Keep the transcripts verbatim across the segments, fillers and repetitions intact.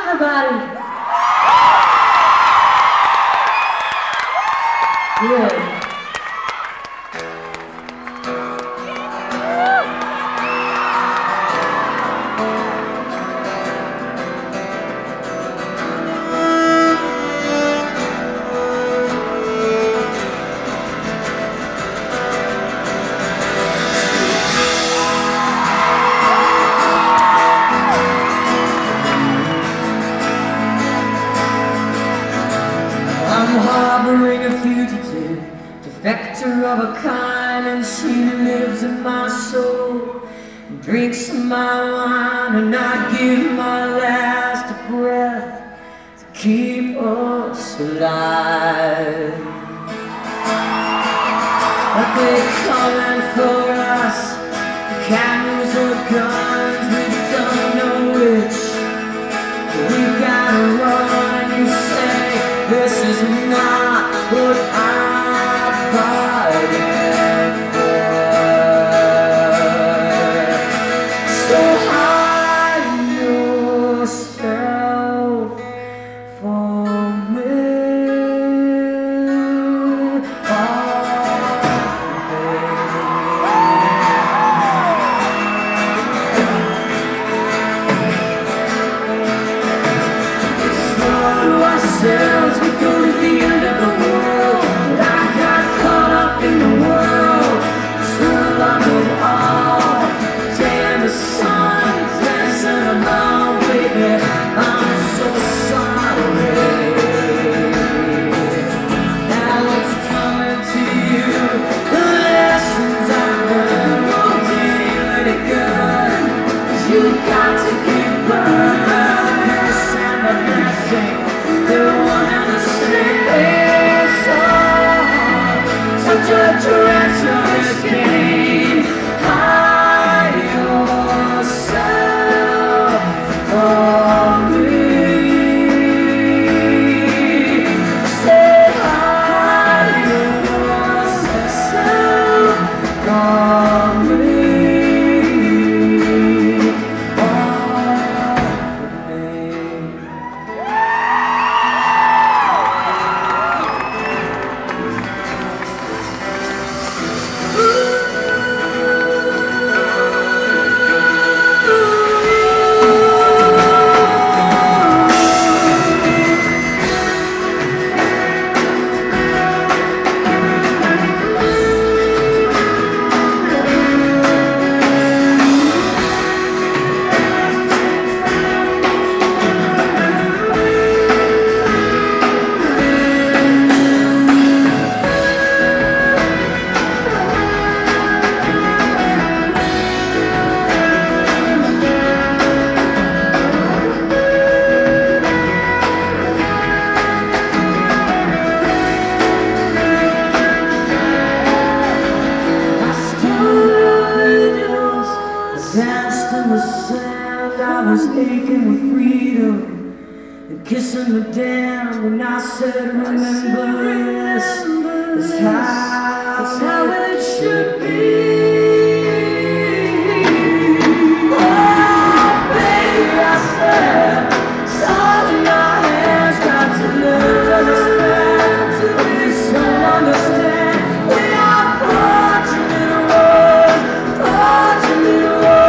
everybody. Good. I'm harboring a fugitive, defector of a kind, and she lives in my soul, and drinks my wine, and I give my last breath to keep us alive. But they're coming for us, the cameras or guns, we don't know which. We gotta run, and you say this is not what I'm fighting for. So hide yourself from me. Ourselves, we go to the end of the world, but I got caught up in the world, still under it all. Damn, the sun dancing along, baby, I'm so sorry. Now it's coming to you, the lessons I've learned won't do you any good. You got to keep burning, and the blessing. The one and the same song, such a treacherous game. Hide yourself from me. Say hide yourself from me. Danced in the sand, I was aching with freedom and kissing the damned, and I said, remember this is how, it's how it should be. Oh, baby, I said, it's all in my hands, got to learn to understand, to please don't understand. We are marching in a road, marching in a road.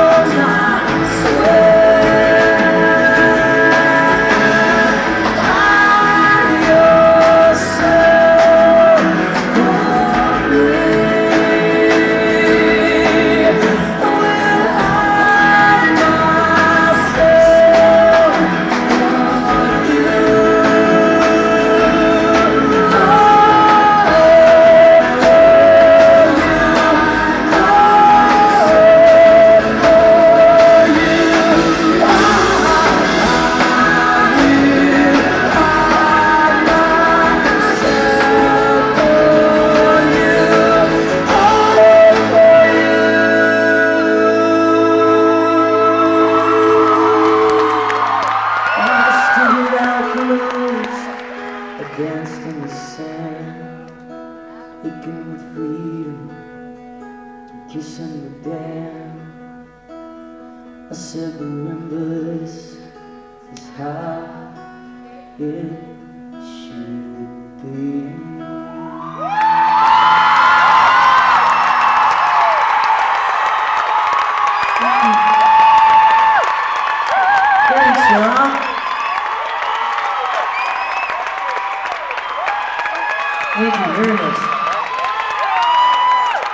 Yourself from me. it should be. Thanks, y'all. Thank you very much.